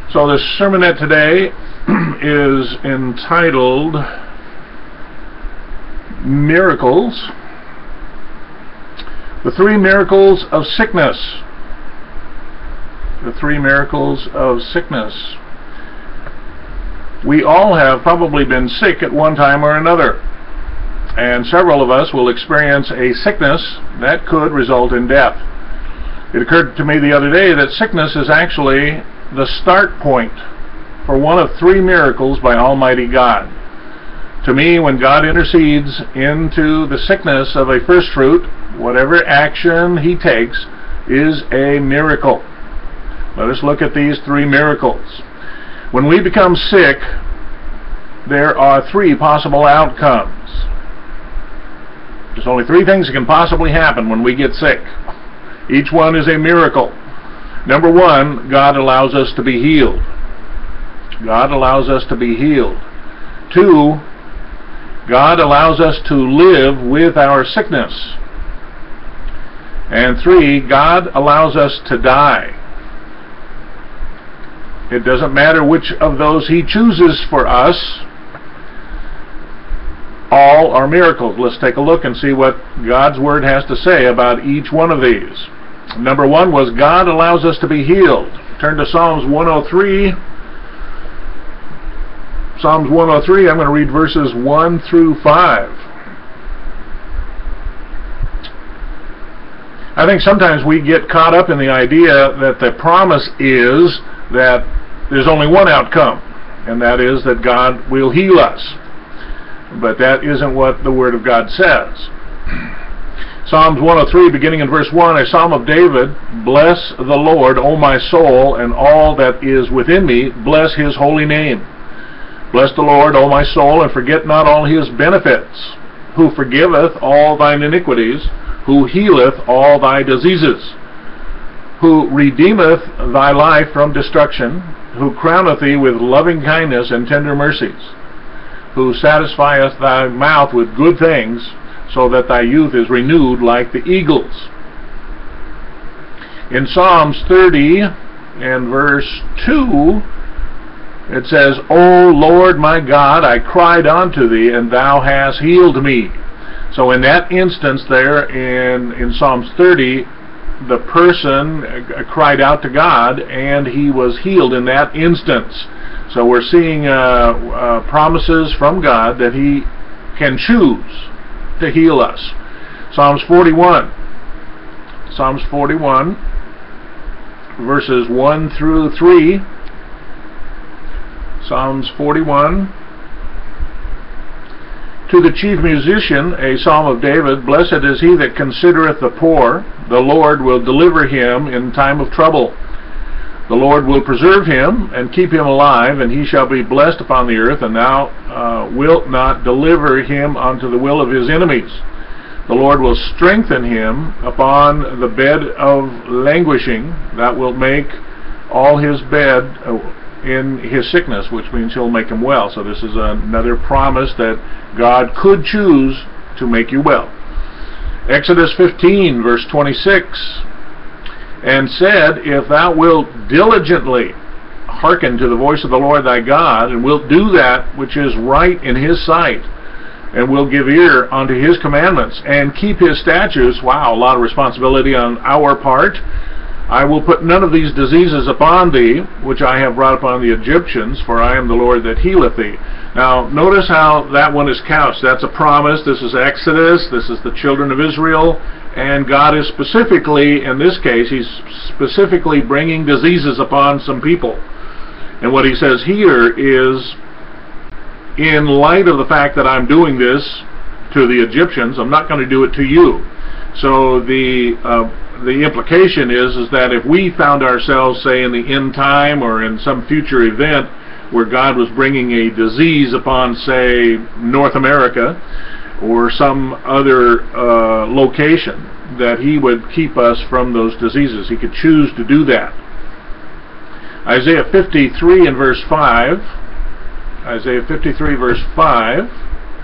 So this sermonette today is entitled Miracles. The three miracles of sickness. The three miracles of sickness. We all have probably been sick at one time or another, and several of us will experience a sickness that could result in death. It occurred to me the other day that sickness is actually the start point for one of three miracles by Almighty God. To me, when God intercedes into the sickness of a first fruit, whatever action He takes is a miracle. Let us look at these three miracles. When we become sick, there are three possible outcomes. There's only three things that can possibly happen when we get sick. Each one is a miracle. Number one, God allows us to be healed. God allows us to be healed. Two, God allows us to live with our sickness. And three, God allows us to die. It doesn't matter which of those He chooses for us. All are miracles. Let's take a look and see what God's Word has to say about each one of these. Number one was God allows us to be healed. Turn to Psalms 103. Psalms 103, I'm going to read verses 1 through 5. I think sometimes we get caught up in the idea that the promise is that there's only one outcome, and that is that God will heal us. But that isn't what the Word of God says. Psalms 103, beginning in verse 1, a psalm of David. Bless the Lord, O my soul, and all that is within me, bless His holy name. Bless the Lord, O my soul, and forget not all His benefits, who forgiveth all thine iniquities, who healeth all thy diseases, who redeemeth thy life from destruction, who crowneth thee with loving kindness and tender mercies, who satisfieth thy mouth with good things, so that thy youth is renewed like the eagles. In Psalms 30 and verse 2, it says, O Lord my God, I cried unto thee, and thou hast healed me. So in that instance there in Psalms 30, the person cried out to God, and he was healed in that instance. So we're seeing promises from God that He can choose to heal us. Psalms 41. Psalms 41, verses 1 through 3. Psalms 41. To the chief musician, a psalm of David. Blessed is he that considereth the poor. The Lord will deliver him in time of trouble. The Lord will preserve him and keep him alive, and he shall be blessed upon the earth, and thou wilt not deliver him unto the will of his enemies. The Lord will strengthen him upon the bed of languishing. That will make all his bed in his sickness, which means He'll make him well. So this is another promise that God could choose to make you well. Exodus 15, verse 26. And said, If thou wilt diligently hearken to the voice of the Lord thy God, and wilt do that which is right in His sight, and will give ear unto His commandments, and keep His statutes. Wow, a lot of responsibility on our part. I will put none of these diseases upon thee, which I have brought upon the Egyptians, for I am the Lord that healeth thee. Now, notice how that one is couched. That's a promise. This is Exodus. This is the children of Israel. And God is specifically, in this case, He's specifically bringing diseases upon some people. And what He says here is, in light of the fact that I'm doing this to the Egyptians, I'm not going to do it to you. So the implication is that if we found ourselves, say, in the end time or in some future event where God was bringing a disease upon, say, North America or some other location, that He would keep us from those diseases. He could choose to do that. Isaiah 53 and verse 5. Isaiah 53 verse 5.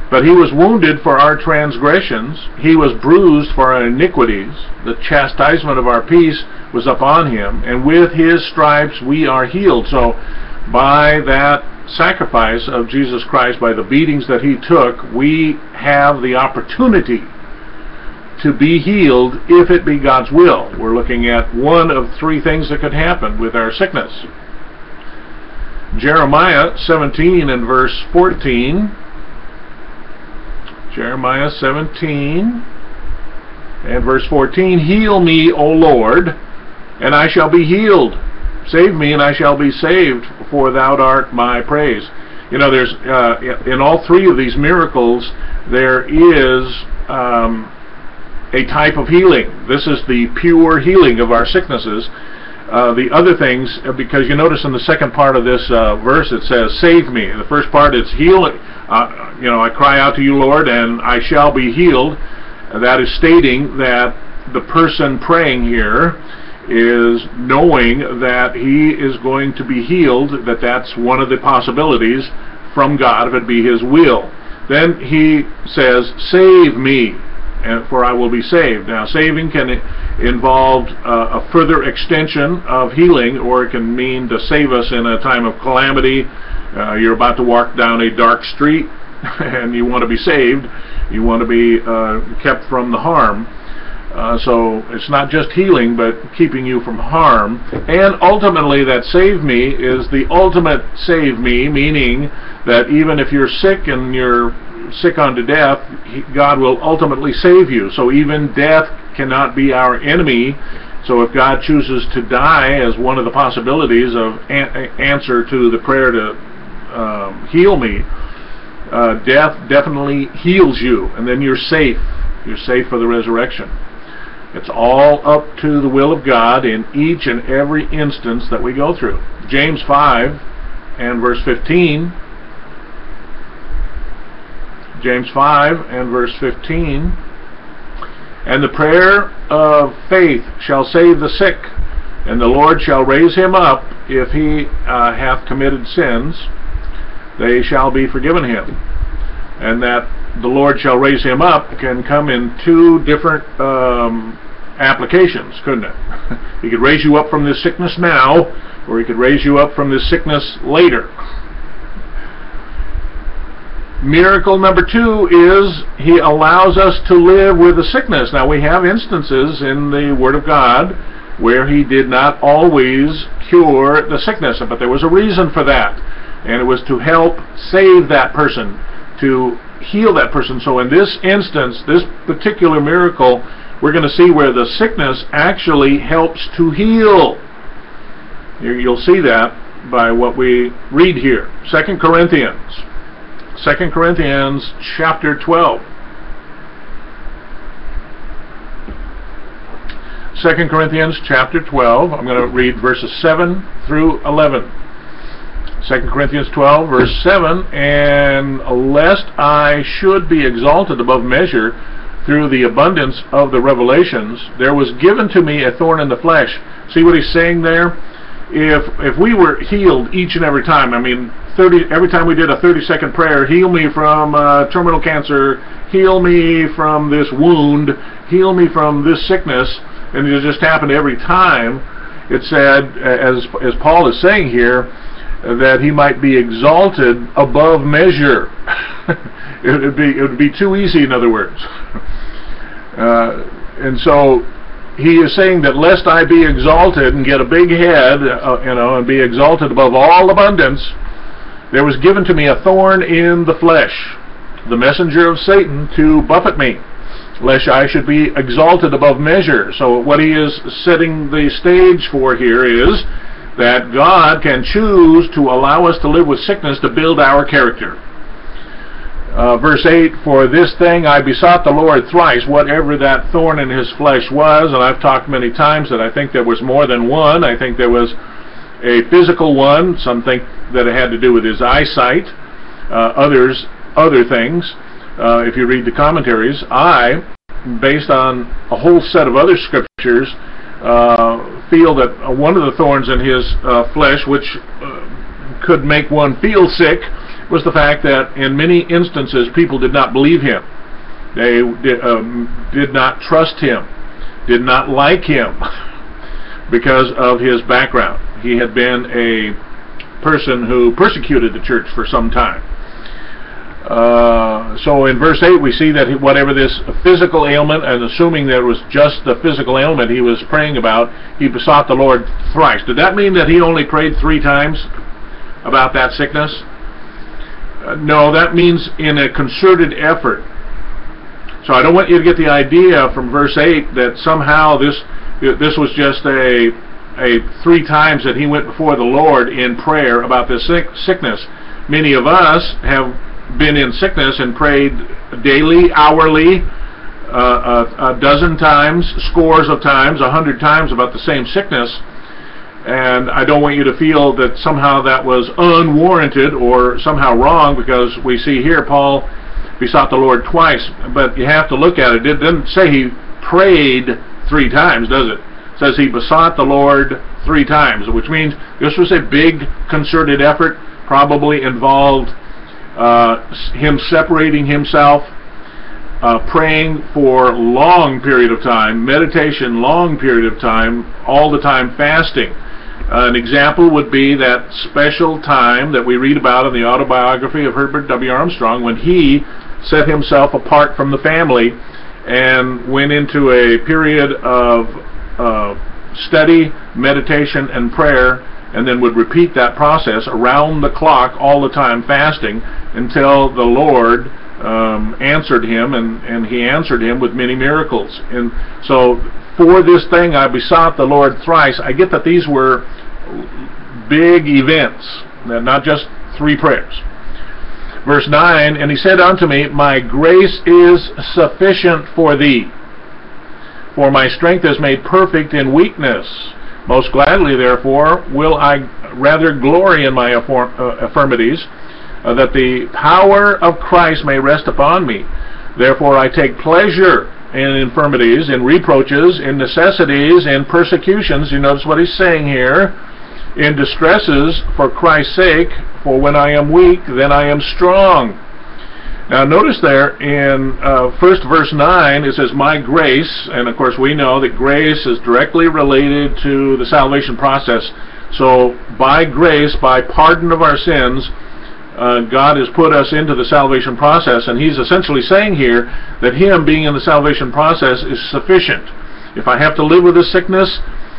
But he was wounded for our transgressions, he was bruised for our iniquities. The chastisement of our peace was upon him, and with his stripes we are healed. So by that sacrifice of Jesus Christ, by the beatings that he took, we have the opportunity to be healed if it be God's will. We're looking at one of three things that could happen with our sickness. Jeremiah 17 and verse 14. Jeremiah 17 and verse 14. Heal me, O Lord, and I shall be healed. Save me, and I shall be saved, for thou art my praise. You know, there's in all three of these miracles, there is a type of healing. This is the pure healing of our sicknesses. The other things, because you notice in the second part of this verse it says, save me. The first part it's heal. I cry out to you, Lord, and I shall be healed. That is stating that the person praying here is knowing that he is going to be healed, that's one of the possibilities from God, if it be his will. Then he says, save me, for I will be saved. Now, saving can involve a further extension of healing, or it can mean to save us in a time of calamity. You're about to walk down a dark street and you want to be saved. You want to be kept from the harm. So it's not just healing, but keeping you from harm. And ultimately, that save me is the ultimate save me, meaning that even if you're sick and you're sick unto death, God will ultimately save you. So even death cannot be our enemy. So if God chooses to die as one of the possibilities of answer to the prayer to heal me, death definitely heals you, and then you're safe. You're safe for the resurrection. It's all up to the will of God in each and every instance that we go through. James 5 and verse 15. James 5 and verse 15. And the prayer of faith shall save the sick, and the Lord shall raise him up. If he hath committed sins, they shall be forgiven him. And that the Lord shall raise him up can come in two different applications, couldn't it? He could raise you up from this sickness now, or he could raise you up from this sickness later. Miracle number 2 is he allows us to live with the sickness. Now, we have instances in the Word of God where he did not always cure the sickness, but there was a reason for that, and it was to help save that person, to heal that person. So in this instance, this particular miracle, we're going to see where the sickness actually helps to heal. You'll see that by what we read here. 2 Corinthians chapter 12. 2 Corinthians chapter 12. I'm going to read verses 7 through 11. 2 Corinthians 12, verse 7, and lest I should be exalted above measure through the abundance of the revelations, there was given to me a thorn in the flesh. See what he's saying there? If we were healed each and every time, every time we did a 30-second prayer, heal me from terminal cancer, heal me from this wound, heal me from this sickness, and it just happened every time, it said, as Paul is saying here, that he might be exalted above measure. it would be too easy, in other words. And so he is saying that lest I be exalted and get a big head, and be exalted above all abundance, there was given to me a thorn in the flesh, the messenger of Satan, to buffet me, lest I should be exalted above measure. So what he is setting the stage for here is that God can choose to allow us to live with sickness to build our character. Verse 8, for this thing I besought the Lord thrice, whatever that thorn in his flesh was, and I've talked many times that I think there was more than one. I think there was a physical one. Some think that it had to do with his eyesight. Others, other things. If you read the commentaries, I, based on a whole set of other scriptures, feel that one of the thorns in his flesh, which could make one feel sick, was the fact that in many instances people did not believe him. They did not trust him, did not like him because of his background. He had been a person who persecuted the church for some time. So in verse 8 we see that whatever this physical ailment, and assuming that it was just the physical ailment he was praying about, he besought the Lord thrice. Did that mean that he only prayed 3 times about that sickness? No, that means in a concerted effort. So I don't want you to get the idea from verse 8 that somehow this was just a 3 times that he went before the Lord in prayer about this sickness. Many of us have been in sickness and prayed daily, hourly, a dozen times, scores of times, 100 times about the same sickness. And I don't want you to feel that somehow that was unwarranted or somehow wrong, because we see here Paul besought the Lord twice. But you have to look at it. It didn't say he prayed 3 times, does it? It says he besought the Lord 3 times, which means this was a big concerted effort, probably involved him separating himself, praying for long period of time, meditation, long period of time, all the time fasting. An example would be that special time that we read about in the autobiography of Herbert W. Armstrong, when he set himself apart from the family and went into a period of study, meditation, and prayer, and then would repeat that process around the clock all the time fasting until the Lord answered him, and he answered him with many miracles. And so for this thing I besought the Lord thrice. I get that these were big events, not just 3 prayers. Verse 9, and he said unto me, my grace is sufficient for thee, for my strength is made perfect in weakness. Most gladly, therefore, will I rather glory in my infirmities, that the power of Christ may rest upon me. Therefore I take pleasure in infirmities, in reproaches, in necessities, in persecutions. You notice what he's saying here. In distresses for Christ's sake, for when I am weak, then I am strong. Now notice there in first verse 9 it says my grace, and of course we know that grace is directly related to the salvation process. So by grace, by pardon of our sins, God has put us into the salvation process, and he's essentially saying here that him being in the salvation process is sufficient. If I have to live with this sickness,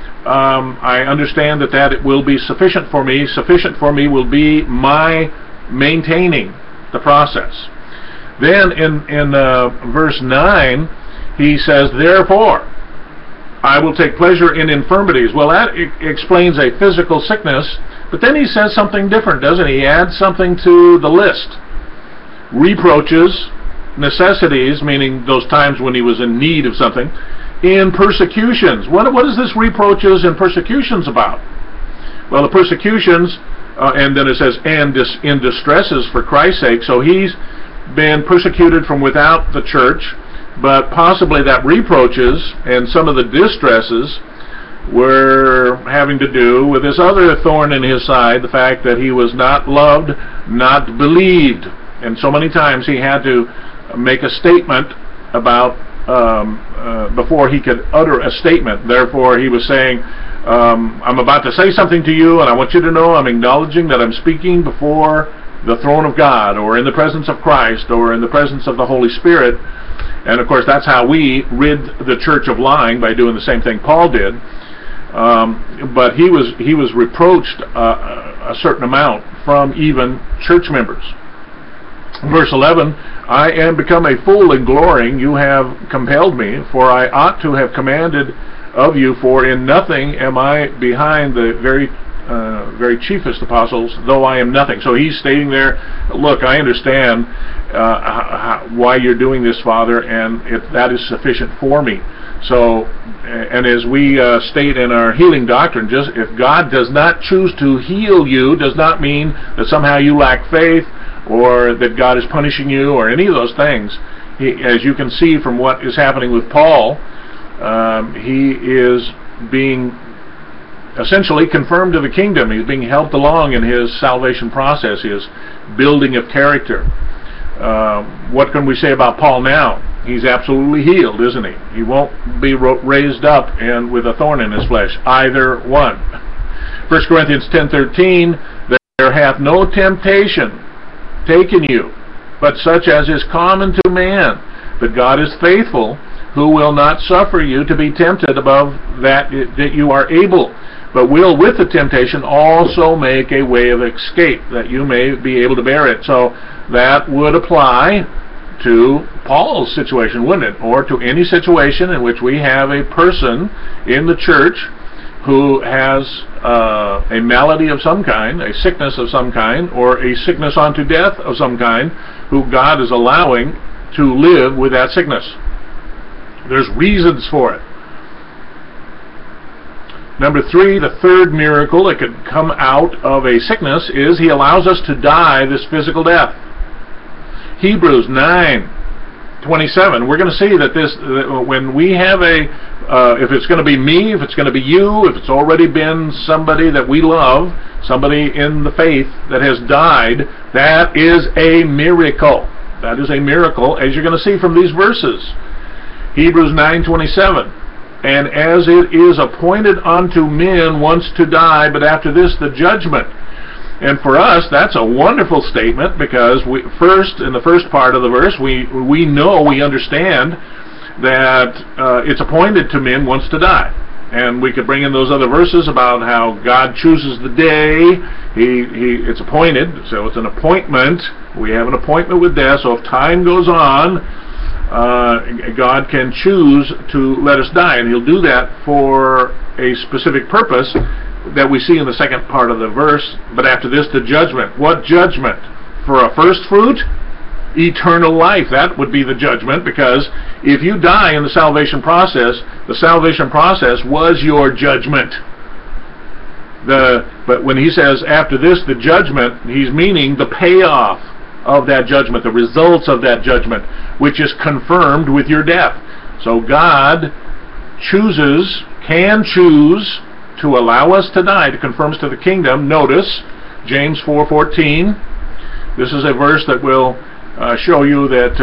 I understand that it will be sufficient for me. Sufficient for me will be my maintaining the process. Then in verse 9 he says, therefore I will take pleasure in infirmities. Well, that explains a physical sickness, but then he says something different, doesn't he? He adds something to the list. Reproaches, necessities, meaning those times when he was in need of something, in persecutions. What is this reproaches and persecutions about? Well, the persecutions, and then it says, and in distresses for Christ's sake. So he's been persecuted from without the church, but possibly that reproaches and some of the distresses were having to do with this other thorn in his side, the fact that he was not loved, not believed. And so many times he had to make a statement about before he could utter a statement. Therefore he was saying, I'm about to say something to you, and I want you to know I'm acknowledging that I'm speaking before the throne of God, or in the presence of Christ, or in the presence of the Holy Spirit. And of course that's how we rid the church of lying, by doing the same thing Paul did. But he was reproached a certain amount from even church members. Verse 11, I am become a fool in glorying, you have compelled me, for I ought to have commanded of you, for in nothing am I behind the very chiefest apostles, though I am nothing. So he's stating there, look, I understand why you're doing this, Father, and that is sufficient for me. So, and as we state in our healing doctrine, just if God does not choose to heal you, does not mean that somehow you lack faith, or that God is punishing you, or any of those things. As you can see from what is happening with Paul, he is being essentially confirmed to the kingdom. He's being helped along in his salvation process, his building of character. What can we say about Paul now? He's absolutely healed, isn't he? He won't be raised up and with a thorn in his flesh, either one. 1 Corinthians 10:13, there hath no temptation taken you, but such as is common to man. But God is faithful, who will not suffer you to be tempted above that you are able, but will with the temptation also make a way of escape, that you may be able to bear it. So that would apply to Paul's situation, wouldn't it? Or to any situation in which we have a person in the church who has a malady of some kind, a sickness of some kind, or a sickness unto death of some kind, who God is allowing to live with that sickness. There's reasons for it. Number 3, the third miracle that could come out of a sickness is he allows us to die this physical death. Hebrews 9:27. We're going to see that when we have if it's going to be me, if it's going to be you, if it's already been somebody that we love, somebody in the faith that has died, that is a miracle. That is a miracle, as you're going to see from these verses. Hebrews 9:27. And as it is appointed unto men once to die, but after this the judgment. And for us, that's a wonderful statement, because in the first part of the verse, we know, we understand that it's appointed to men once to die. And we could bring in those other verses about how God chooses the day. It's appointed, so it's an appointment. We have an appointment with death, so if time goes on, God can choose to let us die, and he'll do that for a specific purpose that we see in the second part of the verse. But after this, the judgment. What judgment? For a first fruit? Eternal life. That would be the judgment, because if you die in the salvation process was your judgment. But when he says after this, the judgment, he's meaning the payoff of that judgment, the results of that judgment, which is confirmed with your death. So God can choose to allow us to die, to conform us to the kingdom. Notice James 4:14. This is a verse that will show you that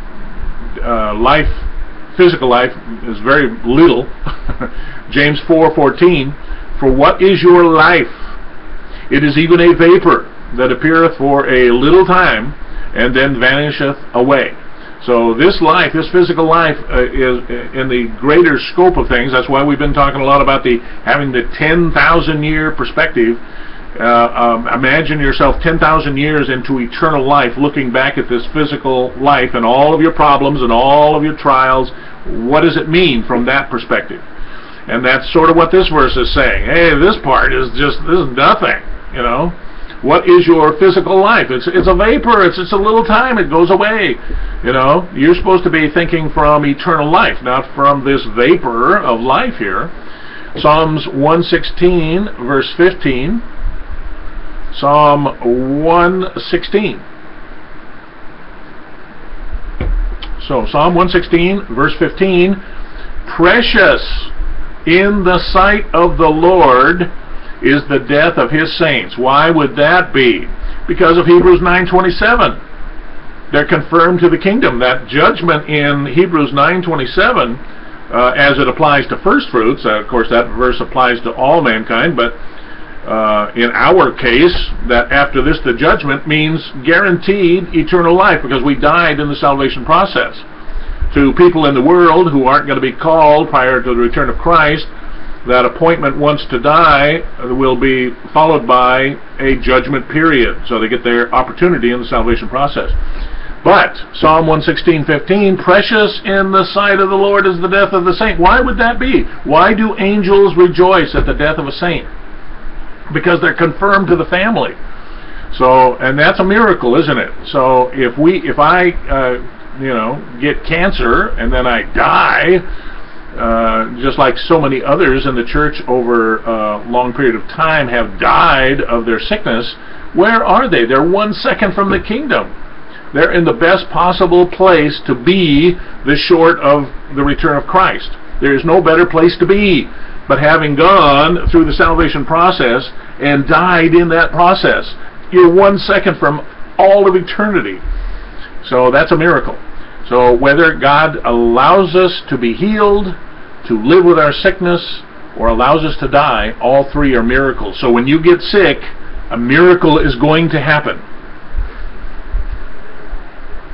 physical life is very little. James 4:14. For what is your life? It is even a vapor that appeareth for a little time, and then vanisheth away. So this life, this physical life, is in the greater scope of things. That's why we've been talking a lot about having the 10,000 year perspective. Imagine yourself 10,000 years into eternal life, looking back at this physical life and all of your problems and all of your trials. What does it mean from that perspective? And that's sort of what this verse is saying. Hey, this part is nothing, you know. What is your physical life? It's a vapor. It's a little time. It goes away. You know, you're supposed to be thinking from eternal life, not from this vapor of life here. Psalms 116, verse 15. Psalm 116. So, Psalm 116, verse 15. Precious in the sight of the Lord is the death of his saints. Why would that be? Because of Hebrews 9:27. They're confirmed to the kingdom. That judgment in Hebrews 9:27, as it applies to first fruits, of course that verse applies to all mankind, but in our case, that after this the judgment means guaranteed eternal life, because we died in the salvation process. To people in the world who aren't going to be called prior to the return of Christ, that appointment once to die will be followed by a judgment period. So they get their opportunity in the salvation process. But Psalm 116:15, precious in the sight of the Lord is the death of the saint. Why would that be? Why do angels rejoice at the death of a saint? Because they're confirmed to the family. So, and that's a miracle, isn't it? So if I get cancer and then I die, just like so many others in the church over a long period of time have died of their sickness, where are they? They're 1 second from the kingdom. They're in the best possible place to be, this short of the return of Christ. There is no better place to be. but having gone through the salvation process and died in that process. You're 1 second from all of eternity. So that's a miracle. So whether God allows us to be healed, to live with our sickness, or allows us to die, all three are miracles. So when you get sick, a miracle is going to happen.